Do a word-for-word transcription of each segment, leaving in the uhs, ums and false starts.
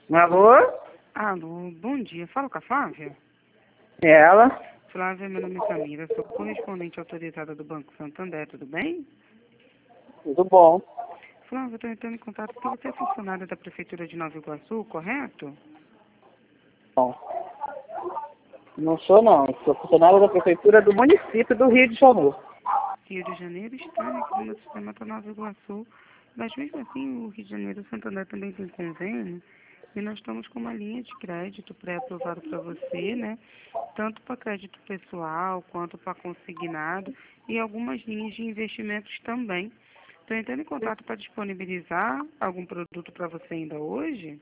Alô? Alô, bom dia. Fala com a Flávia? É ela? Flávia, meu nome é Samira, sou correspondente autorizada do Banco Santander, tudo bem? Tudo bom. Flávia, estou entrando em contato porque você é funcionária da Prefeitura de Nova Iguaçu, correto? Bom, não sou não, sou funcionária da Prefeitura do município do Rio de Janeiro. Rio de Janeiro está aqui no meu sistema para Nova Iguaçu, mas mesmo assim o Rio de Janeiro e o Santander também tem convênio e nós estamos com uma linha de crédito pré-aprovado para você, né? Tanto para crédito pessoal quanto para consignado e algumas linhas de investimentos também. Estou entrando em contato para disponibilizar algum produto para você ainda hoje?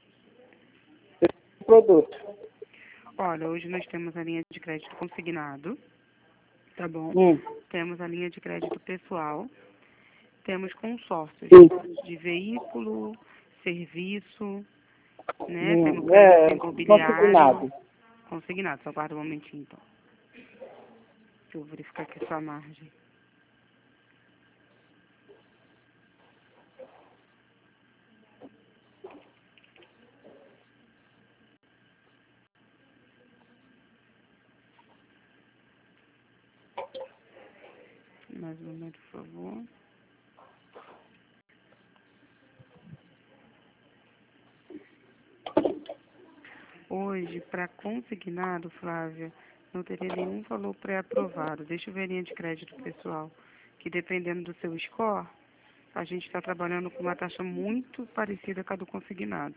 Produto. Olha, hoje nós temos a linha de crédito consignado, tá bom? Hum. Temos a linha de crédito pessoal, temos consórcios Sim. de veículo, serviço, né? Temos Hum. crédito É, imobiliário, consignado. consignado. Só aguarda um momentinho, então. Deixa eu verificar aqui sua margem. Mais um momento, por favor. Hoje, para consignado, Flávia, não teria nenhum valor pré-aprovado. Deixa eu ver a linha de crédito pessoal, que dependendo do seu score, a gente está trabalhando com uma taxa muito parecida com a do consignado.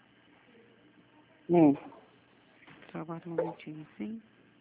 Hum. Só aguarda um momentinho, sim?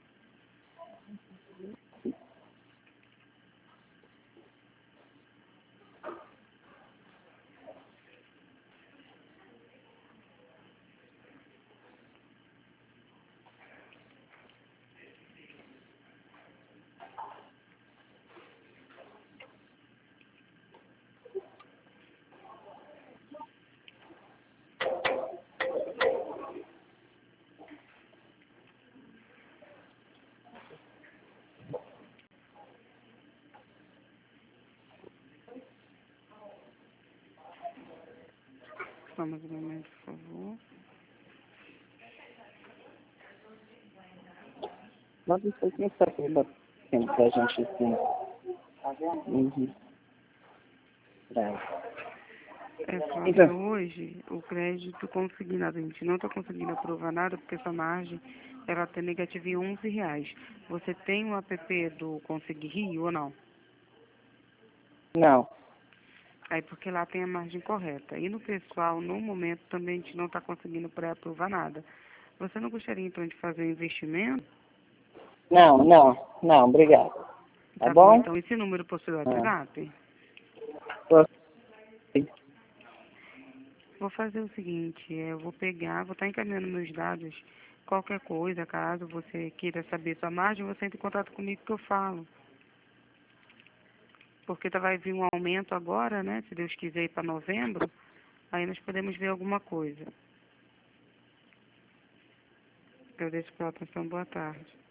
Só mais um momento, por favor. Mas não sei quem está aqui batendo pra gente assim. Uhum. É. É, Flávia, Então, hoje o crédito consignado, a gente não está conseguindo aprovar nada porque essa margem ela está negativa em onze reais. Você tem o app do Consegui Rio ou não? não. Aí porque lá tem a margem correta. E no pessoal, no momento, também a gente não está conseguindo pré-aprovar nada. Você não gostaria então de fazer um investimento? Não, não, não, obrigado. Tá Tá bom, bom? então esse número possui o É. WhatsApp? Vou fazer o seguinte, eu vou pegar, vou estar encaminhando meus dados, qualquer coisa, caso você queira saber sua margem, você entra em contato comigo que eu falo. Porque tá, vai vir um aumento agora, né? Se Deus quiser ir para novembro, aí nós podemos ver alguma coisa. Agradeço pela atenção, boa tarde.